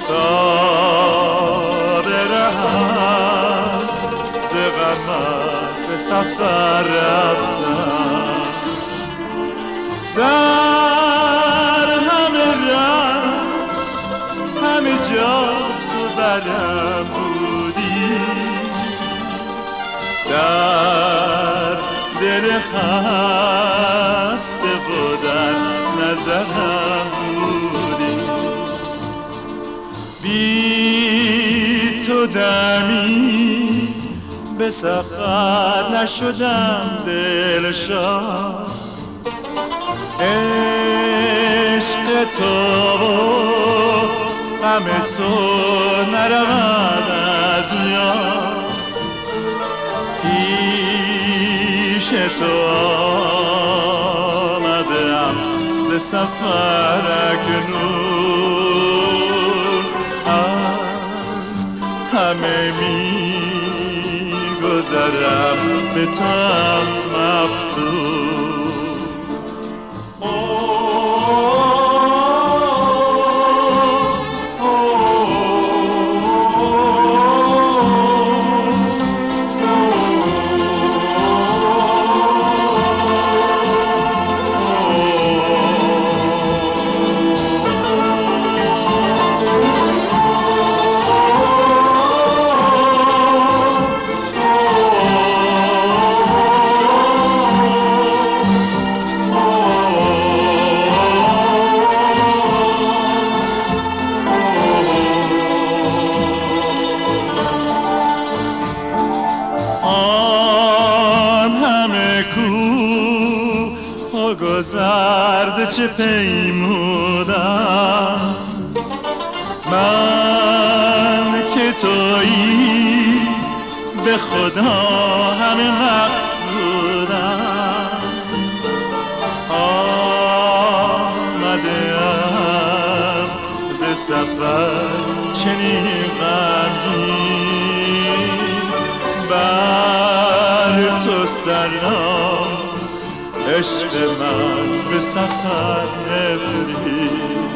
تا برهم ز غمت به سفر رفتم، در همه رنگ همه جا تو برم بودی، در دل خسته و در نظرم بودی. بی تو دمی به سفر نشدم دلشاد، عشق تو غم تو نرود از یاد، پیش تو آمدم ز سفر اکنون، از همه می گذرم به تو مفتون. گذر چه پیمودم من که تویی، به خدا همه مقصودم. آمدم ز سفر چنین غمگین، بر تو سلام عشق من به سفر نفرید.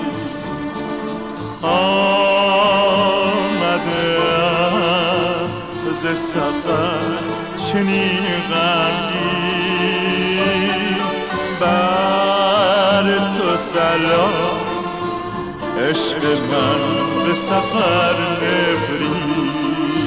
آمدم ز سفر چنین غمگین، بر تو سلام عشق من به سفر نفرید.